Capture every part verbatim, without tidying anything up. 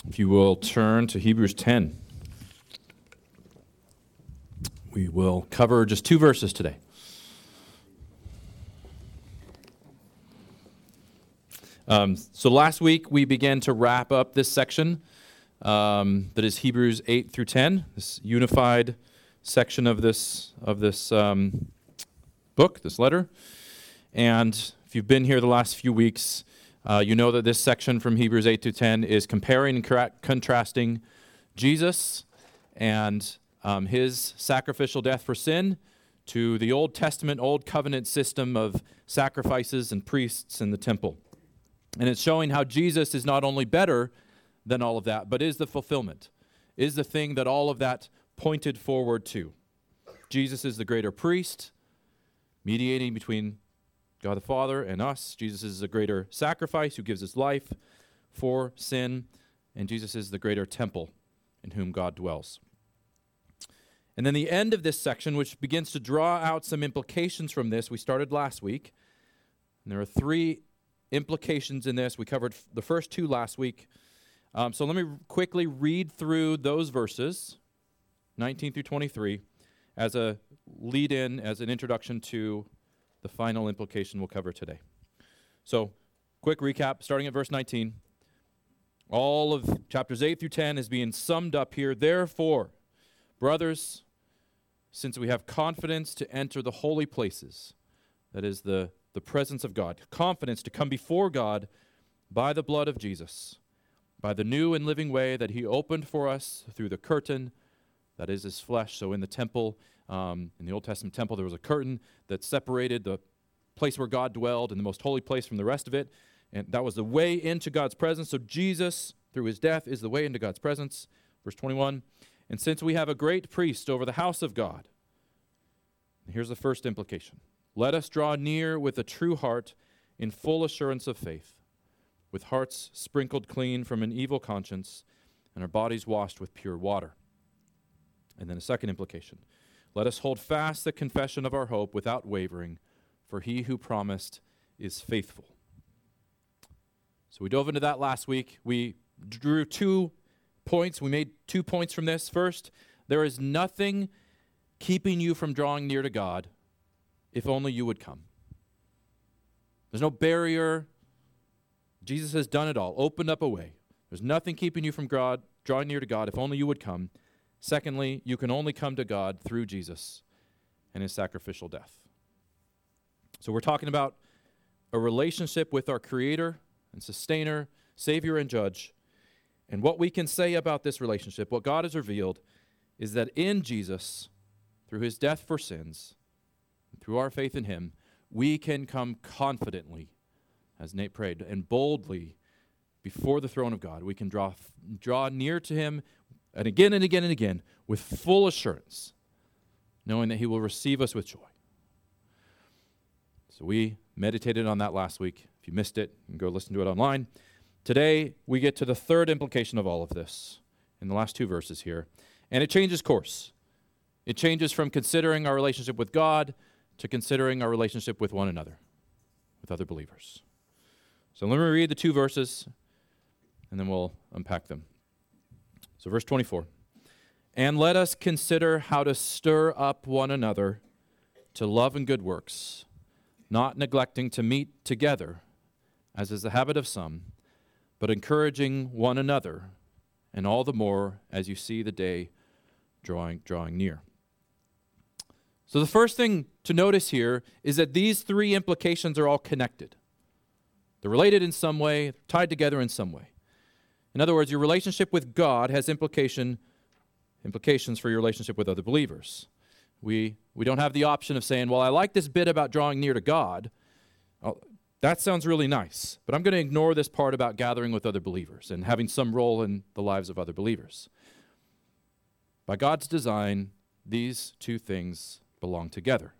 If you will turn to Hebrews ten. We will cover just two verses today. Um, so last week we began to wrap up this section um, that is Hebrews eight through ten, this unified section of this of this um, book, this letter. And if you've been here the last few weeks, uh, you know that this section from Hebrews eight to ten is comparing and cra- contrasting Jesus and um, his sacrificial death for sin to the Old Testament, Old Covenant system of sacrifices and priests in the temple. And it's showing how Jesus is not only better than all of that, but is the fulfillment, is the thing that all of that pointed forward to. Jesus is the greater priest, mediating between God the Father and us. Jesus is the greater sacrifice who gives his life for sin. And Jesus is the greater temple in whom God dwells. And then the end of this section, which begins to draw out some implications from this, we started last week. And there are three implications in this. We covered f- the first two last week. Um, so let me quickly read through those verses, nineteen through twenty-three, as a lead-in, as an introduction to the final implication we'll cover today. So, quick recap, starting at verse nineteen. All of chapters eight through ten is being summed up here. Therefore, brothers, since we have confidence to enter the holy places, that is the, the presence of God, confidence to come before God by the blood of Jesus, by the new and living way that he opened for us through the curtain, that is his flesh. So in the temple, Um, in the Old Testament temple, there was a curtain that separated the place where God dwelled and the most holy place from the rest of it. And that was the way into God's presence. So Jesus, through his death, is the way into God's presence. Verse twenty-one, and since we have a great priest over the house of God, and here's the first implication. Let us draw near with a true heart in full assurance of faith, with hearts sprinkled clean from an evil conscience and our bodies washed with pure water. And then a second implication. Let us hold fast the confession of our hope without wavering, for he who promised is faithful. So we dove into that last week. We drew two points. We made two points from this. First, there is nothing keeping you from drawing near to God if only you would come. There's no barrier. Jesus has done it all, opened up a way. There's nothing keeping you from God, drawing near to God if only you would come. Secondly, you can only come to God through Jesus and his sacrificial death. So we're talking about a relationship with our Creator and Sustainer, Savior and Judge. And what we can say about this relationship, what God has revealed, is that in Jesus, through his death for sins, and through our faith in him, we can come confidently, as Nate prayed, and boldly before the throne of God. We can draw, draw near to him and again and again and again, with full assurance, knowing that he will receive us with joy. So we meditated on that last week. If you missed it, you can go listen to it online. Today, we get to the third implication of all of this in the last two verses here. And it changes course. It changes from considering our relationship with God to considering our relationship with one another, with other believers. So let me read the two verses, and then we'll unpack them. So verse twenty-four, and let us consider how to stir up one another to love and good works, not neglecting to meet together, as is the habit of some, but encouraging one another, and all the more as you see the day drawing, drawing near. So the first thing to notice here is that these three implications are all connected. They're related in some way, tied together in some way. In other words, your relationship with God has implication, implications for your relationship with other believers. We, we don't have the option of saying, well, I like this bit about drawing near to God. Oh, that sounds really nice, but I'm going to ignore this part about gathering with other believers and having some role in the lives of other believers. By God's design, these two things belong together.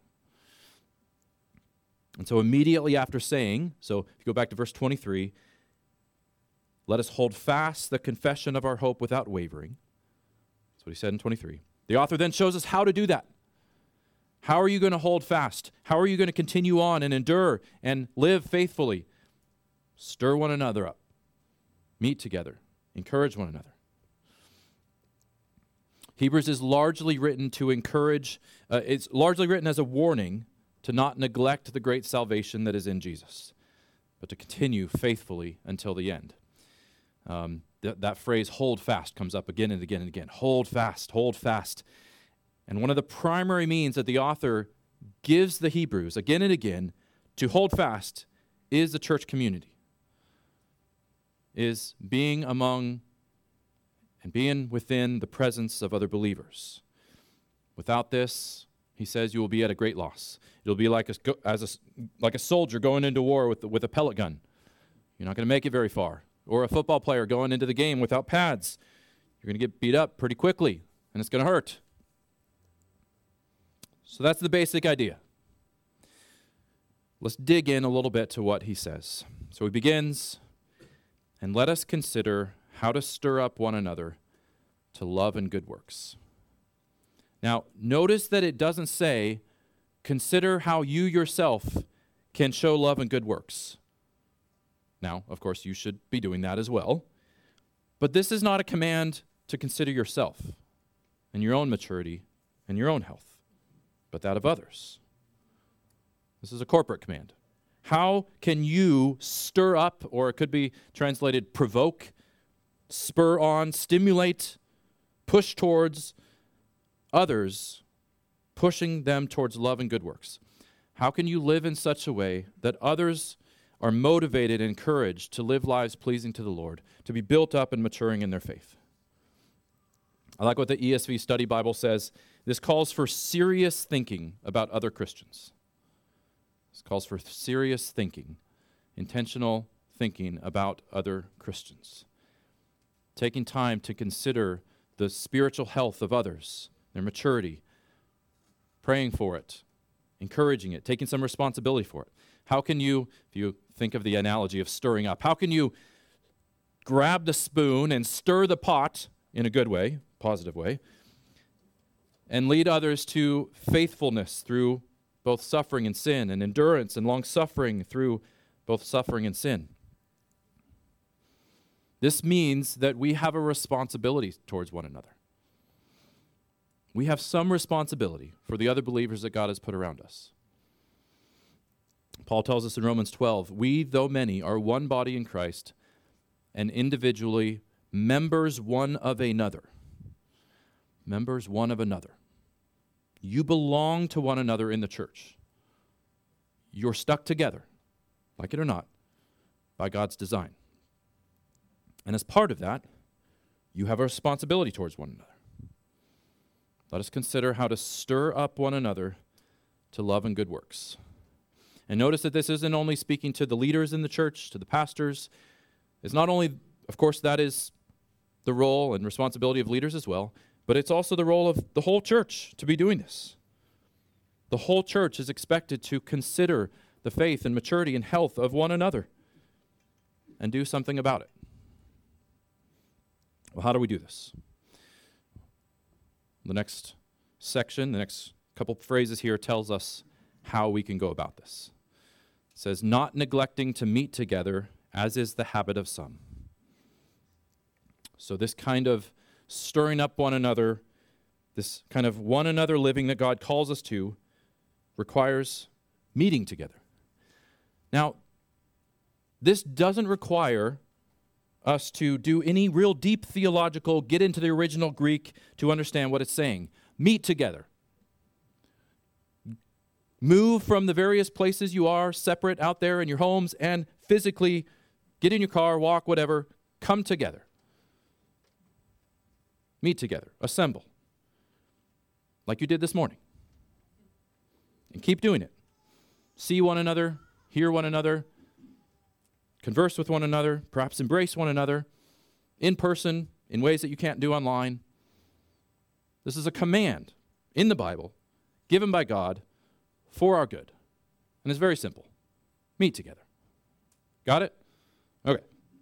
And so immediately after saying, so if you go back to verse twenty-three, let us hold fast the confession of our hope without wavering. That's what he said in twenty-three. The author then shows us how to do that. How are you going to hold fast? How are you going to continue on and endure and live faithfully? Stir one another up. Meet together. Encourage one another. Hebrews is largely written to encourage, uh, it's largely written as a warning to not neglect the great salvation that is in Jesus, but to continue faithfully until the end. Um, th- that phrase, hold fast, comes up again and again and again. Hold fast, hold fast. And one of the primary means that the author gives the Hebrews again and again to hold fast is the church community, is being among and being within the presence of other believers. Without this, he says, you will be at a great loss. It'll be like a, as a, like a soldier going into war with, with a pellet gun. You're not going to make it very far. Or a football player going into the game without pads. You're going to get beat up pretty quickly, and it's going to hurt. So that's the basic idea. Let's dig in a little bit to what he says. So he begins, and let us consider how to stir up one another to love and good works. Now, notice that it doesn't say, consider how you yourself can show love and good works. Now, of course, you should be doing that as well. But this is not a command to consider yourself and your own maturity and your own health, but that of others. This is a corporate command. How can you stir up, or it could be translated provoke, spur on, stimulate, push towards others, pushing them towards love and good works? How can you live in such a way that others are motivated and encouraged to live lives pleasing to the Lord, to be built up and maturing in their faith? I like what the E S V Study Bible says. This calls for serious thinking about other Christians. This calls for serious thinking, intentional thinking about other Christians. Taking time to consider the spiritual health of others, their maturity, praying for it, encouraging it, taking some responsibility for it. How can you, if you think of the analogy of stirring up, how can you grab the spoon and stir the pot in a good way, positive way, and lead others to faithfulness through both suffering and sin, and endurance and long-suffering through both suffering and sin? This means that we have a responsibility towards one another. We have some responsibility for the other believers that God has put around us. Paul tells us in Romans twelve, we, though many, are one body in Christ, and individually members one of another. Members one of another. You belong to one another in the church. You're stuck together, like it or not, by God's design. And as part of that, you have a responsibility towards one another. Let us consider how to stir up one another to love and good works. And notice that this isn't only speaking to the leaders in the church, to the pastors. It's not only, of course, that is the role and responsibility of leaders as well, but it's also the role of the whole church to be doing this. The whole church is expected to consider the faith and maturity and health of one another and do something about it. Well, how do we do this? The next section, the next couple phrases here tells us how we can go about this. It says, not neglecting to meet together, as is the habit of some. So this kind of stirring up one another, this kind of one another living that God calls us to, requires meeting together. Now, this doesn't require us to do any real deep theological, get into the original Greek to understand what it's saying. Meet together. Move from the various places you are, separate out there in your homes, and physically get in your car, walk, whatever, come together. Meet together, assemble, like you did this morning. And keep doing it. See one another, hear one another, converse with one another, perhaps embrace one another in person, in ways that you can't do online. This is a command in the Bible, given by God for our good. And it's very simple. Meet together. Got it? Okay.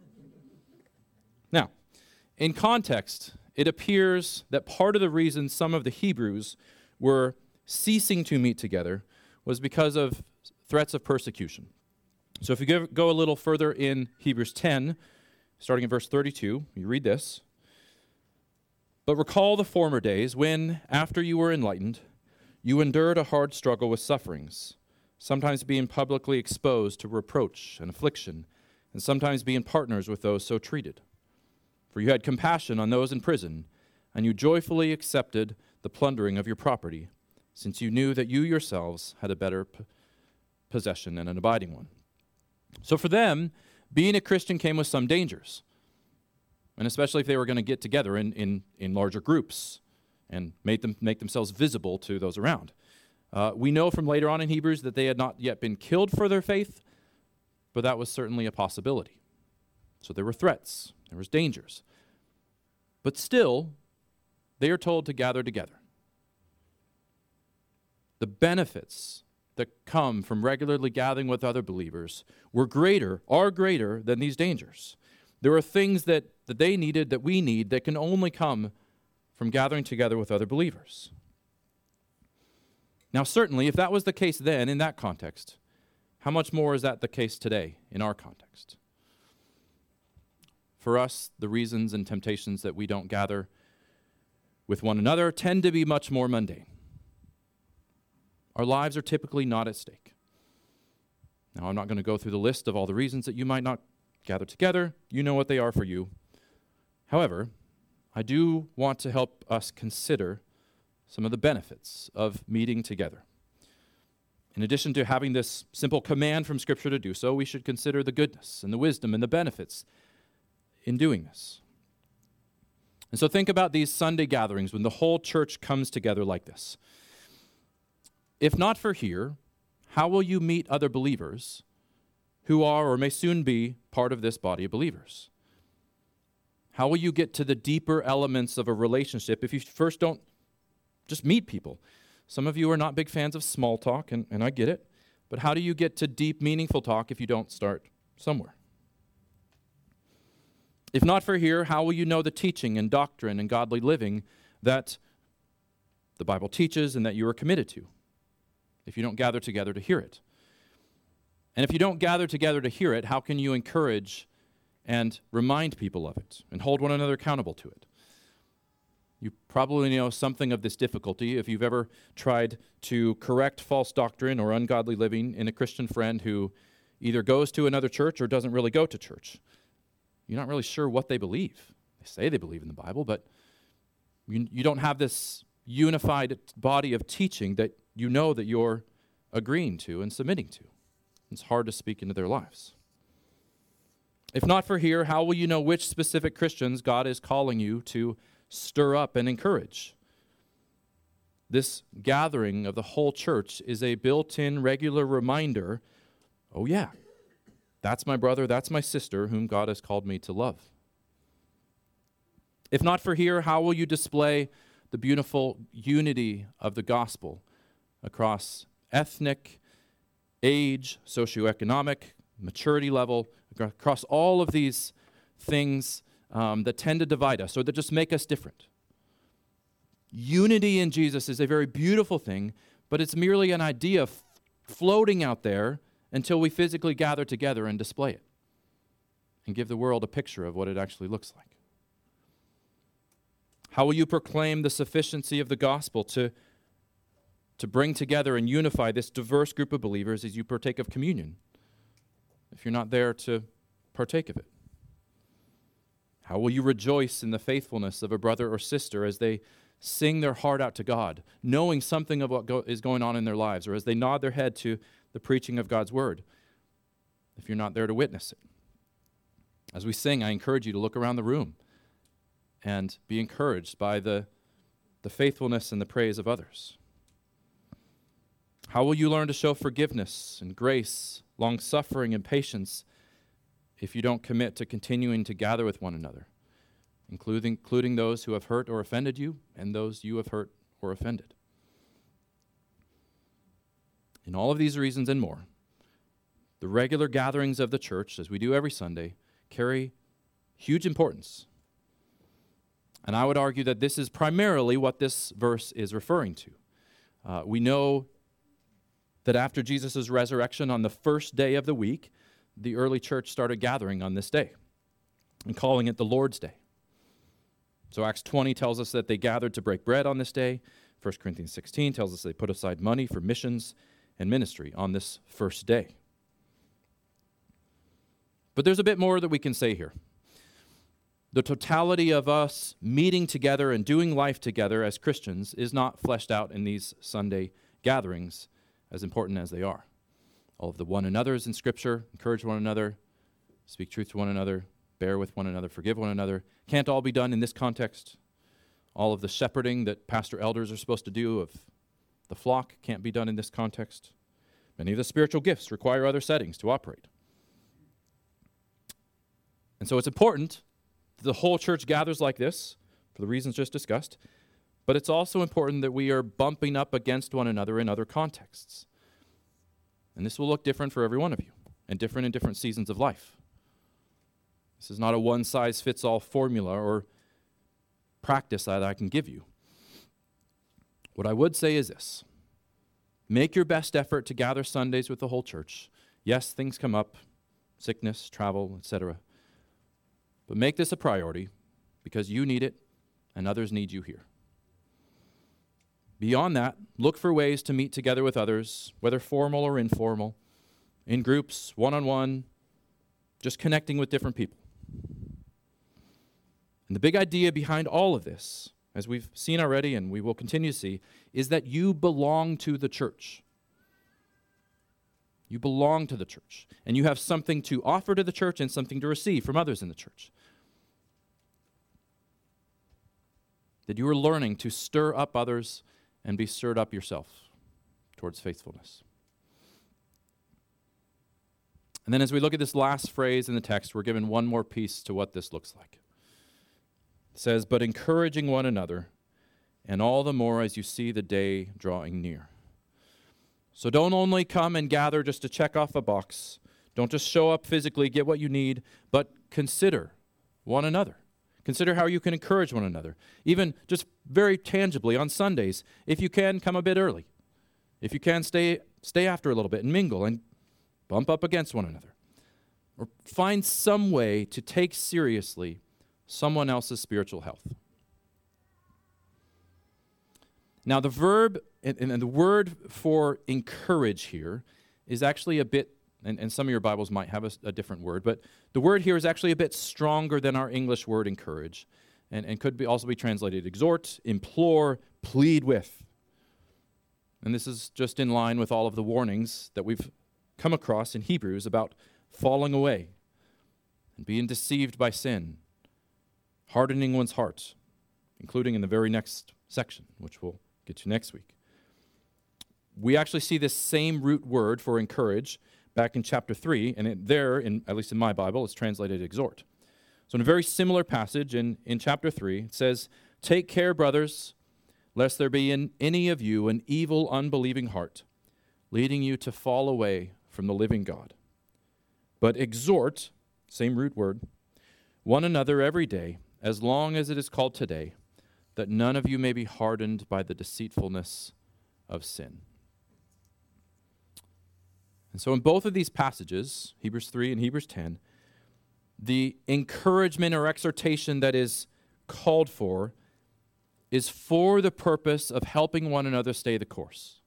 Now, in context, it appears that part of the reason some of the Hebrews were ceasing to meet together was because of threats of persecution. So if you go a little further in Hebrews ten, starting in verse thirty-two, you read this. But recall the former days when, after you were enlightened, you endured a hard struggle with sufferings, sometimes being publicly exposed to reproach and affliction, and sometimes being partners with those so treated. For you had compassion on those in prison, and you joyfully accepted the plundering of your property, since you knew that you yourselves had a better p- possession and an abiding one. So for them, being a Christian came with some dangers, and especially if they were going to get together in, in, in larger groups and make them make themselves visible to those around. Uh, we know from later on in Hebrews that they had not yet been killed for their faith, but that was certainly a possibility. So there were threats, there was dangers. But still, they are told to gather together. The benefits that come from regularly gathering with other believers were greater, are greater than these dangers. There are things that, that they needed, that we need, that can only come from gathering together with other believers. Now, certainly, if that was the case then, in that context, how much more is that the case today, in our context? For us, the reasons and temptations that we don't gather with one another tend to be much more mundane. Our lives are typically not at stake. Now, I'm not going to go through the list of all the reasons that you might not gather together. You know what they are for you. However, I do want to help us consider some of the benefits of meeting together. In addition to having this simple command from Scripture to do so, we should consider the goodness and the wisdom and the benefits in doing this. And so think about these Sunday gatherings when the whole church comes together like this. If not for here, how will you meet other believers who are or may soon be part of this body of believers? How will you get to the deeper elements of a relationship if you first don't just meet people? Some of you are not big fans of small talk, and, and I get it, but how do you get to deep, meaningful talk if you don't start somewhere? If not for here, how will you know the teaching and doctrine and godly living that the Bible teaches and that you are committed to, if you don't gather together to hear it? And if you don't gather together to hear it, how can you encourage and remind people of it and hold one another accountable to it? You probably know something of this difficulty if you've ever tried to correct false doctrine or ungodly living in a Christian friend who either goes to another church or doesn't really go to church. You're not really sure what they believe. They say they believe in the Bible, but you, you don't have this unified body of teaching that you know that you're agreeing to and submitting to. It's hard to speak into their lives. If not for here, how will you know which specific Christians God is calling you to stir up and encourage? This gathering of the whole church is a built-in regular reminder, oh yeah, that's my brother, that's my sister whom God has called me to love. If not for here, how will you display the beautiful unity of the gospel across ethnic, age, socioeconomic, maturity level, across all of these things um, that tend to divide us or that just make us different? Unity in Jesus is a very beautiful thing, but it's merely an idea f- floating out there until we physically gather together and display it and give the world a picture of what it actually looks like. How will you proclaim the sufficiency of the gospel to, to bring together and unify this diverse group of believers as you partake of communion, if you're not there to partake of it? How will you rejoice in the faithfulness of a brother or sister as they sing their heart out to God, knowing something of what go- is going on in their lives, or as they nod their head to the preaching of God's word, if you're not there to witness it? As we sing, I encourage you to look around the room and be encouraged by the, the faithfulness and the praise of others. How will you learn to show forgiveness and grace, long-suffering and patience if you don't commit to continuing to gather with one another, including, including those who have hurt or offended you and those you have hurt or offended? In all of these reasons and more, the regular gatherings of the church, as we do every Sunday, carry huge importance. And I would argue that this is primarily what this verse is referring to. Uh, we know that after Jesus' resurrection on the first day of the week, the early church started gathering on this day. and calling it the Lord's Day. So Acts twenty tells us that they gathered to break bread on this day. First Corinthians sixteen tells us they put aside money for missions and ministry on this first day. But there's a bit more that we can say here. The totality of us meeting together and doing life together as Christians is not fleshed out in these Sunday gatherings, as important as they are. All of the one another's in Scripture, encourage one another, speak truth to one another, bear with one another, forgive one another, can't all be done in this context. All of the shepherding that pastor elders are supposed to do of the flock can't be done in this context. Many of the spiritual gifts require other settings to operate. And so it's important that the whole church gathers like this, for the reasons just discussed, but it's also important that we are bumping up against one another in other contexts. And this will look different for every one of you, and different in different seasons of life. This is not a one-size-fits-all formula or practice that I can give you. What I would say is this. Make your best effort to gather Sundays with the whole church. Yes, things come up, sickness, travel, et cetera. But make this a priority because you need it and others need you here. Beyond that, look for ways to meet together with others, whether formal or informal, in groups, one-on-one, just connecting with different people. And the big idea behind all of this, as we've seen already and we will continue to see, is that you belong to the church. You belong to the church, and you have something to offer to the church and something to receive from others in the church. That you are learning to stir up others and be stirred up yourself towards faithfulness. And then as we look at this last phrase in the text, we're given one more piece to what this looks like. It says, but encouraging one another, and all the more as you see the day drawing near. So don't only come and gather just to check off a box. Don't just show up physically, get what you need, but consider one another. Consider how you can encourage one another. Even just very tangibly on Sundays, if you can, come a bit early. If you can, stay stay after a little bit and mingle and bump up against one another. Or find some way to take seriously someone else's spiritual health. Now the verb and, and the word for encourage here is actually a bit, and, and some of your Bibles might have a, a different word, but the word here is actually a bit stronger than our English word encourage, and, and could be also be translated exhort, implore, plead with. And this is just in line with all of the warnings that we've come across in Hebrews about falling away and being deceived by sin, hardening one's heart, including in the very next section, which we'll get to next week. We actually see this same root word for encourage back in chapter three, and it, there, in, at least in my Bible, it's translated exhort. So in a very similar passage in, in chapter three, it says, take care, brothers, lest there be in any of you an evil, unbelieving heart, leading you to fall away from the living God. But exhort, same root word, one another every day, as long as it is called today, that none of you may be hardened by the deceitfulness of sin. And so in both of these passages, Hebrews three and Hebrews ten, the encouragement or exhortation that is called for is for the purpose of helping one another stay the course.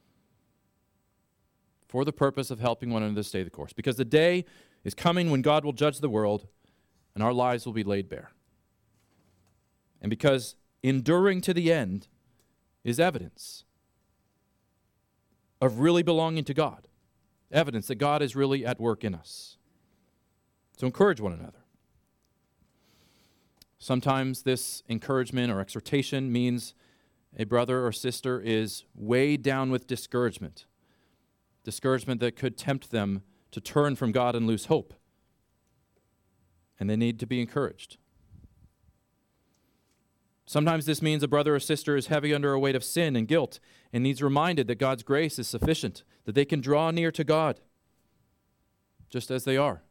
For the purpose of helping one another stay the course. Because the day is coming when God will judge the world and our lives will be laid bare. And because enduring to the end is evidence of really belonging to God. Evidence that God is really at work in us. So encourage one another. Sometimes this encouragement or exhortation means a brother or sister is weighed down with discouragement. Discouragement that could tempt them to turn from God and lose hope. And they need to be encouraged. Sometimes this means a brother or sister is heavy under a weight of sin and guilt and needs reminded that God's grace is sufficient, that they can draw near to God just as they are.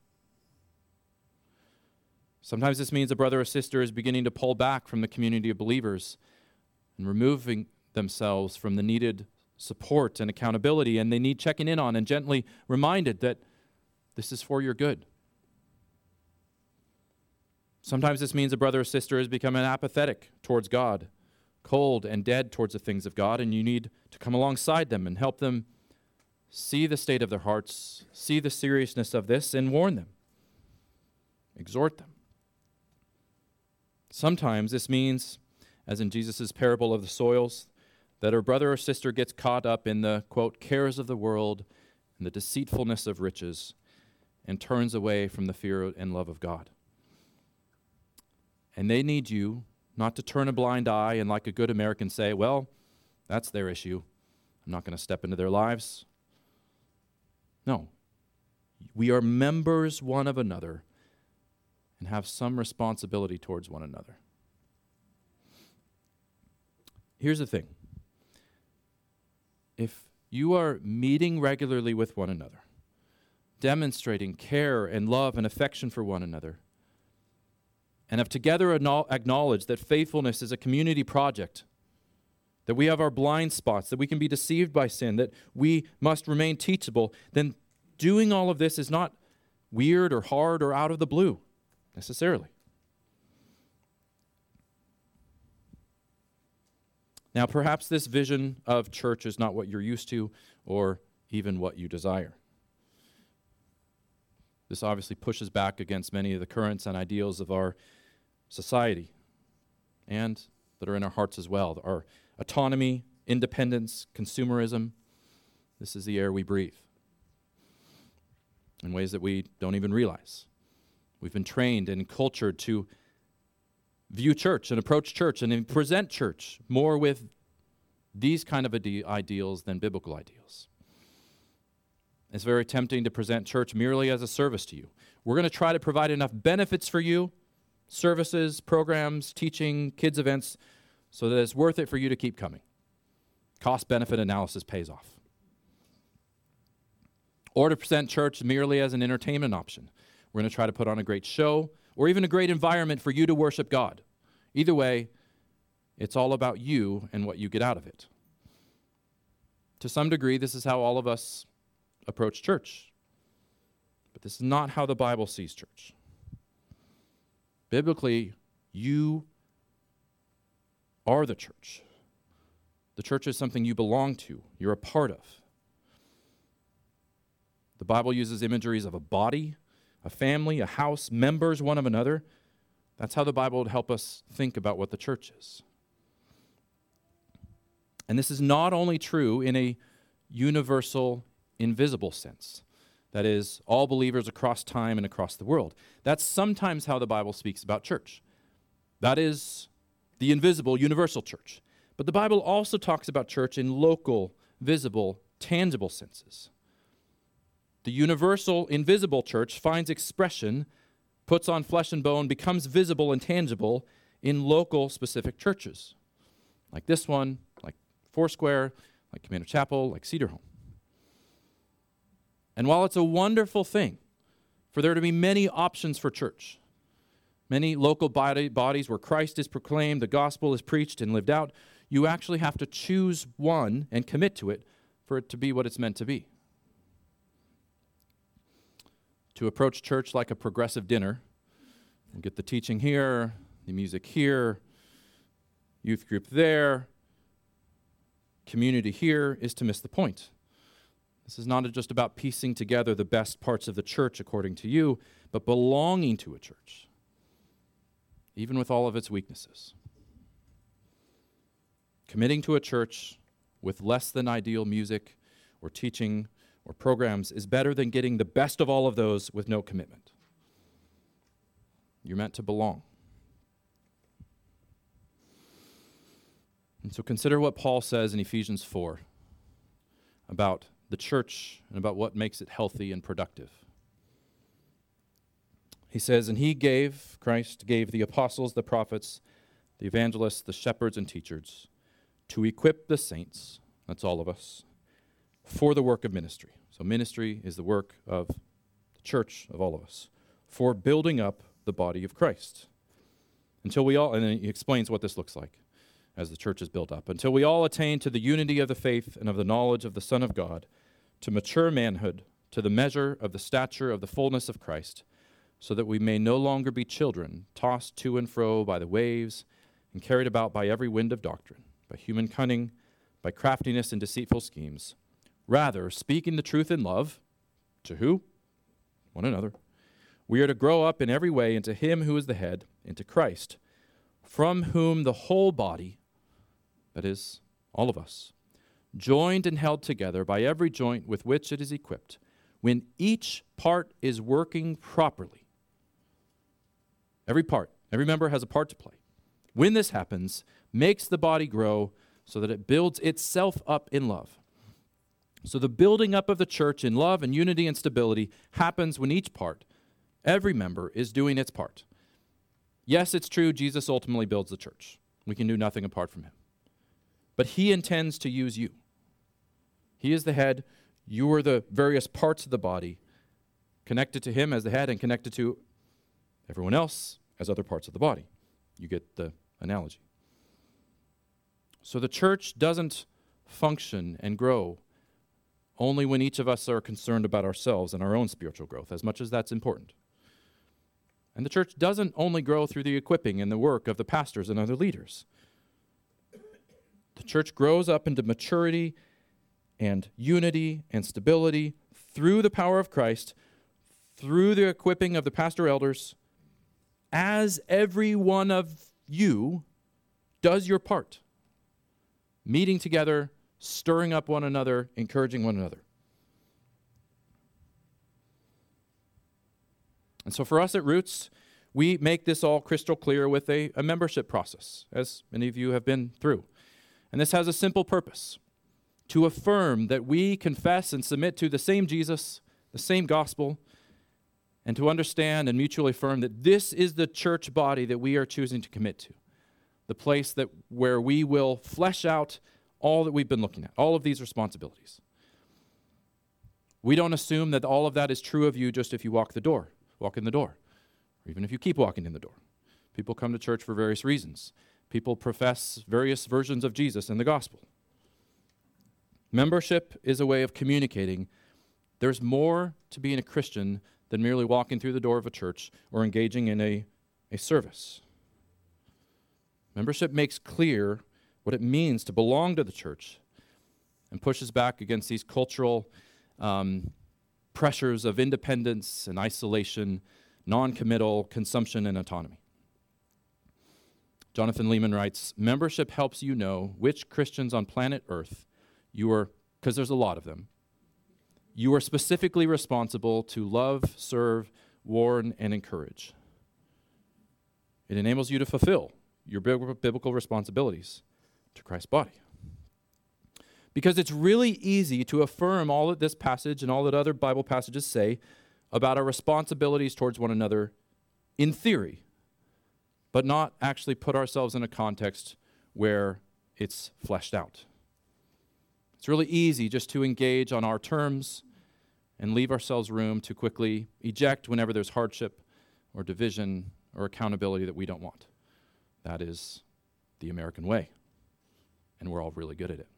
Sometimes this means a brother or sister is beginning to pull back from the community of believers and removing themselves from the needed support and accountability, and they need checking in on and gently reminded that this is for your good. Sometimes this means a brother or sister has become apathetic towards God, cold and dead towards the things of God, and you need to come alongside them and help them see the state of their hearts, see the seriousness of this, and warn them, exhort them. Sometimes this means, as in Jesus' parable of the soils, that a brother or sister gets caught up in the, quote, cares of the world and the deceitfulness of riches and turns away from the fear and love of God. And they need you not to turn a blind eye and, like a good American, say, well, that's their issue. I'm not going to step into their lives. No. We are members one of another and have some responsibility towards one another. Here's the thing. If you are meeting regularly with one another, demonstrating care and love and affection for one another, and have together acknowledged that faithfulness is a community project, that we have our blind spots, that we can be deceived by sin, that we must remain teachable, then doing all of this is not weird or hard or out of the blue, necessarily. Now, perhaps this vision of church is not what you're used to or even what you desire. This obviously pushes back against many of the currents and ideals of our society and that are in our hearts as well. Our autonomy, independence, consumerism. This is the air we breathe in ways that we don't even realize. We've been trained and cultured to view church and approach church and present church more with these kind of ide- ideals than biblical ideals. It's very tempting to present church merely as a service to you. We're going to try to provide enough benefits for you, services, programs, teaching, kids' events, so that it's worth it for you to keep coming. Cost-benefit analysis pays off. Or to present church merely as an entertainment option. We're going to try to put on a great show or even a great environment for you to worship God. Either way, it's all about you and what you get out of it. To some degree, this is how all of us approach church. But this is not how the Bible sees church. Biblically, you are the church. The church is something you belong to, you're a part of. The Bible uses imageries of a body, a family, a house, members one of another. That's how the Bible would help us think about what the church is. And this is not only true in a universal, invisible sense. That is, all believers across time and across the world. That's sometimes how the Bible speaks about church. That is the invisible, universal church. But the Bible also talks about church in local, visible, tangible senses. The universal, invisible church finds expression, puts on flesh and bone, becomes visible and tangible in local, specific churches. Like this one, like Foursquare, like Commander Chapel, like Cedar Home. And while it's a wonderful thing for there to be many options for church, many local body, bodies where Christ is proclaimed, the gospel is preached and lived out, you actually have to choose one and commit to it for it to be what it's meant to be. To approach church like a progressive dinner, we'll get the teaching here, the music here, youth group there, community here, is to miss the point. This is not just about piecing together the best parts of the church according to you, but belonging to a church, even with all of its weaknesses. Committing to a church with less than ideal music or teaching or programs is better than getting the best of all of those with no commitment. You're meant to belong. And so consider what Paul says in Ephesians four about the church and about what makes it healthy and productive. He says, and he gave, Christ gave the apostles, the prophets, the evangelists, the shepherds and teachers to equip the saints, that's all of us, for the work of ministry. So ministry is the work of the church, of all of us, for building up the body of Christ. Until we all, and then he explains what this looks like as the church is built up, until we all attain to the unity of the faith and of the knowledge of the Son of God, to mature manhood, to the measure of the stature of the fullness of Christ, so that we may no longer be children, tossed to and fro by the waves and carried about by every wind of doctrine, by human cunning, by craftiness and deceitful schemes. Rather, speaking the truth in love, to who? One another. We are to grow up in every way into him who is the head, into Christ, from whom the whole body, that is, all of us, joined and held together by every joint with which it is equipped, when each part is working properly. Every part, every member has a part to play. When this happens, makes the body grow so that it builds itself up in love. So the building up of the church in love and unity and stability happens when each part, every member, is doing its part. Yes, it's true, Jesus ultimately builds the church. We can do nothing apart from him. But he intends to use you. He is the head. You are the various parts of the body, connected to him as the head and connected to everyone else as other parts of the body. You get the analogy. So the church doesn't function and grow only when each of us are concerned about ourselves and our own spiritual growth, as much as that's important. And the church doesn't only grow through the equipping and the work of the pastors and other leaders. The church grows up into maturity and unity and stability through the power of Christ, through the equipping of the pastor elders, as every one of you does your part. Meeting together, stirring up one another, encouraging one another. And so for us at Roots, we make this all crystal clear with a, a membership process, as many of you have been through. And this has a simple purpose: to affirm that we confess and submit to the same Jesus, the same gospel, and to understand and mutually affirm that this is the church body that we are choosing to commit to, the place that where we will flesh out all that we've been looking at, all of these responsibilities. We don't assume that all of that is true of you just if you walk the door, walk in the door, or even if you keep walking in the door. People come to church for various reasons. People profess various versions of Jesus and the gospel. Membership is a way of communicating there's more to being a Christian than merely walking through the door of a church or engaging in a, a service. Membership makes clear what it means to belong to the church and pushes back against these cultural um, pressures of independence and isolation, non-committal, consumption, and autonomy. Jonathan Leeman writes, membership helps you know which Christians on planet Earth you are, because there's a lot of them, you are specifically responsible to love, serve, warn, and encourage. It enables you to fulfill your biblical responsibilities to Christ's body. Because it's really easy to affirm all that this passage and all that other Bible passages say about our responsibilities towards one another in theory, but not actually put ourselves in a context where it's fleshed out. It's really easy just to engage on our terms and leave ourselves room to quickly eject whenever there's hardship or division or accountability that we don't want. That is the American way, and we're all really good at it.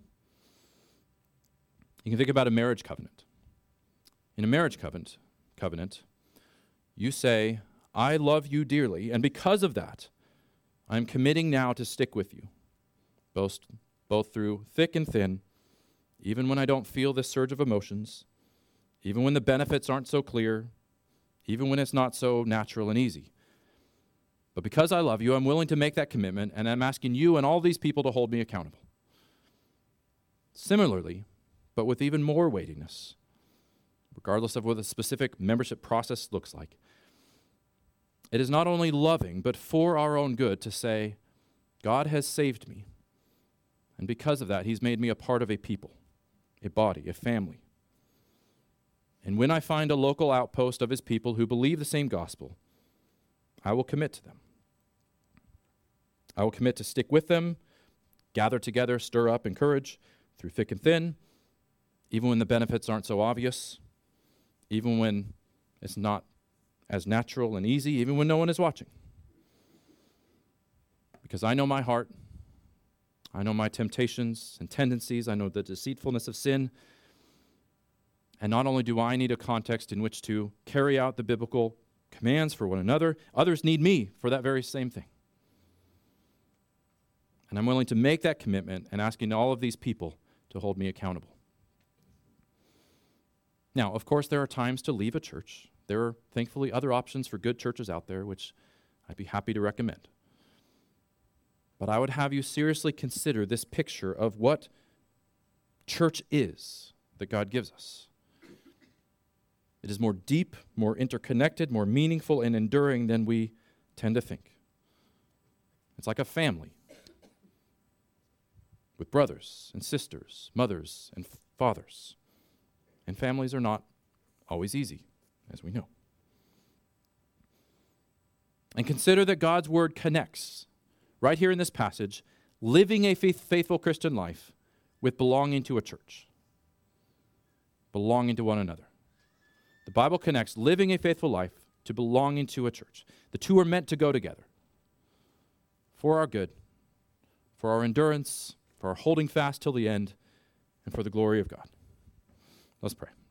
You can think about a marriage covenant. In a marriage covenant, covenant, you say, I love you dearly, and because of that, I'm committing now to stick with you, both, both through thick and thin, even when I don't feel this surge of emotions, even when the benefits aren't so clear, even when it's not so natural and easy. But because I love you, I'm willing to make that commitment, and I'm asking you and all these people to hold me accountable. Similarly, but with even more weightiness, regardless of what the specific membership process looks like, it is not only loving, but for our own good to say, God has saved me, and because of that, he's made me a part of a people, a body, a family. And when I find a local outpost of his people who believe the same gospel, I will commit to them. I will commit to stick with them, gather together, stir up, encourage, through thick and thin, even when the benefits aren't so obvious, even when it's not as natural and easy, even when no one is watching. Because I know my heart, I know my temptations and tendencies, I know the deceitfulness of sin, and not only do I need a context in which to carry out the biblical commands for one another. Others need me for that very same thing. And I'm willing to make that commitment and asking all of these people to hold me accountable. Now, of course, there are times to leave a church. There are, thankfully, other options for good churches out there, which I'd be happy to recommend. But I would have you seriously consider this picture of what church is that God gives us. It is more deep, more interconnected, more meaningful and enduring than we tend to think. It's like a family with brothers and sisters, mothers and fathers. And families are not always easy, as we know. And consider that God's word connects, right here in this passage, living a faith, faithful Christian life with belonging to a church, belonging to one another. The Bible connects living a faithful life to belonging to a church. The two are meant to go together for our good, for our endurance, for our holding fast till the end, and for the glory of God. Let's pray.